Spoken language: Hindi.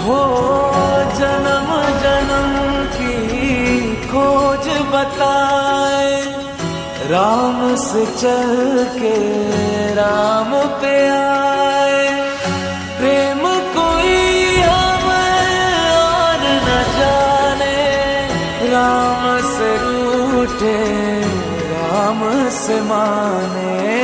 हो जन्म जन्म की खोज बताए, राम से चल के राम पे आए। प्रेम कोई हमें और न जाने, राम से रूठे राम से माने।